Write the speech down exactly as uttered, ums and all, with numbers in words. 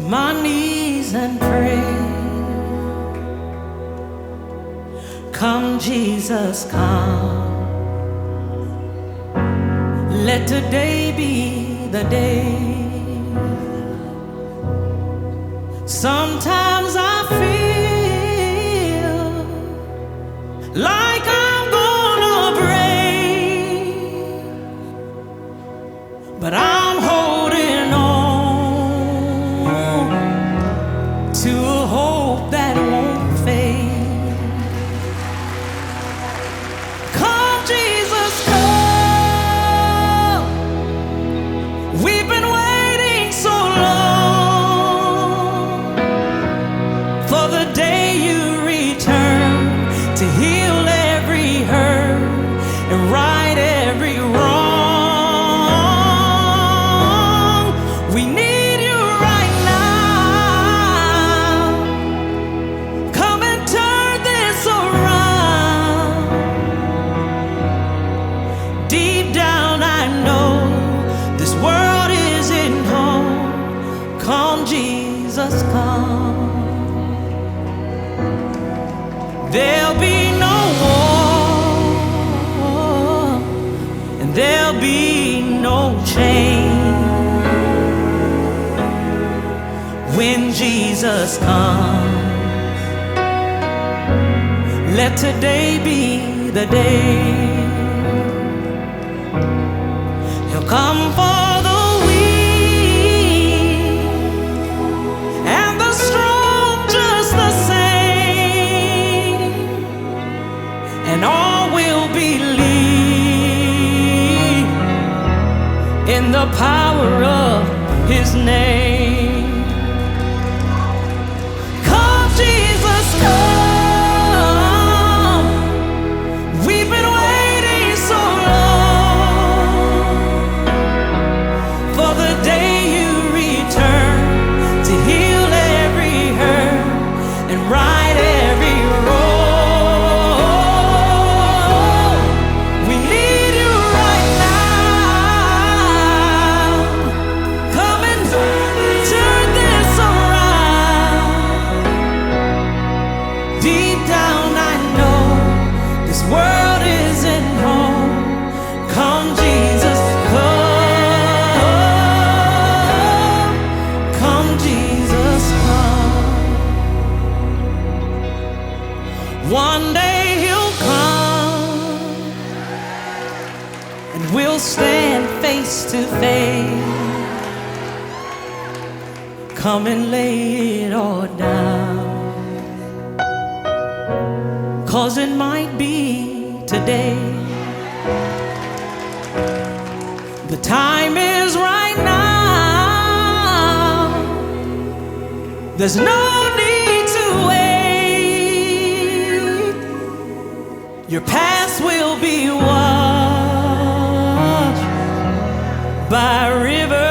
my knees and pray. Come, Jesus, come. Let today be the day. Sometimes I feel like I'm gonna break, but I'm holding on to a hope that won't fade. Come, Jesus, come. We've been waiting so long for the day you return to heal every hurt and right every wrong. We need you right now. Come and turn this around. Deep down I know this world isn't home. Come, Jesus, come. There'll be no war, and there'll be no change when Jesus comes. Let today be the day. He'll come for the weak and the strong just the same, and all will believe in the power of His name. Come, Jesus, come. We've been waiting so long for the day you return to heal every hurt and right every wrong. We need you right now. Come and turn this around. Deep down I know this world isn't home. Come, Jesus, come. Come, Jesus, come. One day He'll come and we'll stand face to face. Come and lay it all down, 'cause it might be today. The time is right now. There's no need to wait. Your past will be washed by rivers